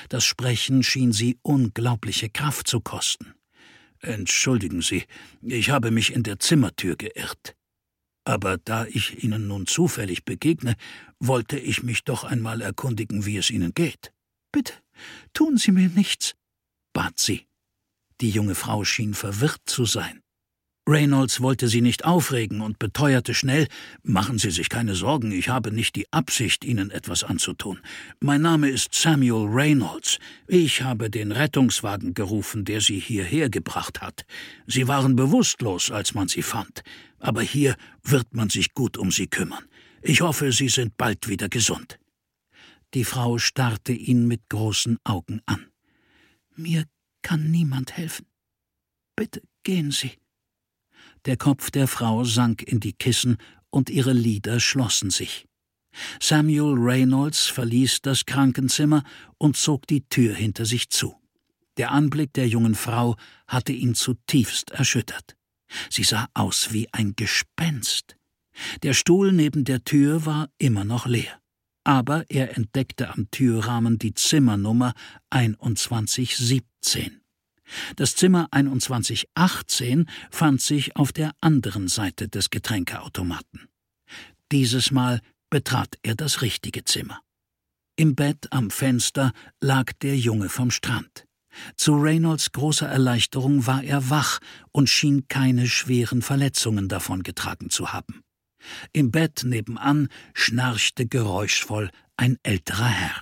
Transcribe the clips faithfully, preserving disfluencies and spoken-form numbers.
Das Sprechen schien sie unglaubliche Kraft zu kosten. »Entschuldigen Sie, ich habe mich in der Zimmertür geirrt. Aber da ich Ihnen nun zufällig begegne, wollte ich mich doch einmal erkundigen, wie es Ihnen geht.« »Bitte, tun Sie mir nichts«, bat sie. Die junge Frau schien verwirrt zu sein. Reynolds wollte sie nicht aufregen und beteuerte schnell: »Machen Sie sich keine Sorgen, ich habe nicht die Absicht, Ihnen etwas anzutun. Mein Name ist Samuel Reynolds. Ich habe den Rettungswagen gerufen, der Sie hierher gebracht hat. Sie waren bewusstlos, als man Sie fand. Aber hier wird man sich gut um Sie kümmern. Ich hoffe, Sie sind bald wieder gesund.« Die Frau starrte ihn mit großen Augen an. »Mir kann niemand helfen. Bitte gehen Sie.« Der Kopf der Frau sank in die Kissen und ihre Lider schlossen sich. Samuel Reynolds verließ das Krankenzimmer und zog die Tür hinter sich zu. Der Anblick der jungen Frau hatte ihn zutiefst erschüttert. Sie sah aus wie ein Gespenst. Der Stuhl neben der Tür war immer noch leer. Aber er entdeckte am Türrahmen die Zimmernummer einundzwanzig siebzehn. Das Zimmer einundzwanzig achtzehn fand sich auf der anderen Seite des Getränkeautomaten. Dieses Mal betrat er das richtige Zimmer. Im Bett am Fenster lag der Junge vom Strand. Zu Reynolds großer Erleichterung war er wach und schien keine schweren Verletzungen davongetragen zu haben. Im Bett nebenan schnarchte geräuschvoll ein älterer Herr.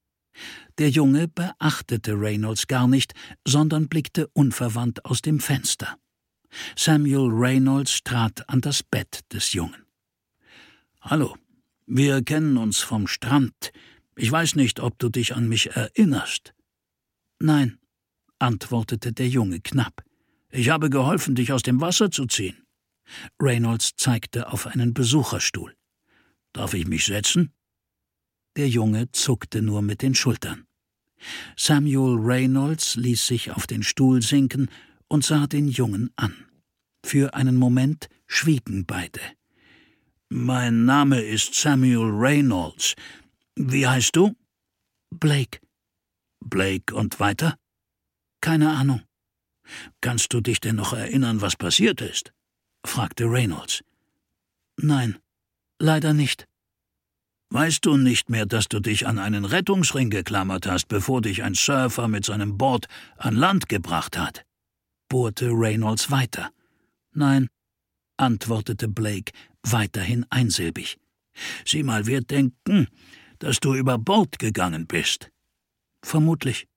Der Junge beachtete Reynolds gar nicht, sondern blickte unverwandt aus dem Fenster. Samuel Reynolds trat an das Bett des Jungen. »Hallo, wir kennen uns vom Strand. Ich weiß nicht, ob du dich an mich erinnerst.« »Nein«, antwortete der Junge knapp. »Ich habe geholfen, dich aus dem Wasser zu ziehen.« Reynolds zeigte auf einen Besucherstuhl. »Darf ich mich setzen?« Der Junge zuckte nur mit den Schultern. Samuel Reynolds ließ sich auf den Stuhl sinken und sah den Jungen an. Für einen Moment schwiegen beide. »Mein Name ist Samuel Reynolds. Wie heißt du?« »Blake.« »Blake und weiter?« »Keine Ahnung.« »Kannst du dich denn noch erinnern, was passiert ist?« fragte Reynolds. »Nein, leider nicht.« »Weißt du nicht mehr, dass du dich an einen Rettungsring geklammert hast, bevor dich ein Surfer mit seinem Board an Land gebracht hat?« bohrte Reynolds weiter. »Nein«, antwortete Blake, weiterhin einsilbig. »Sieh mal, wir denken, dass du über Bord gegangen bist.« »Vermutlich.«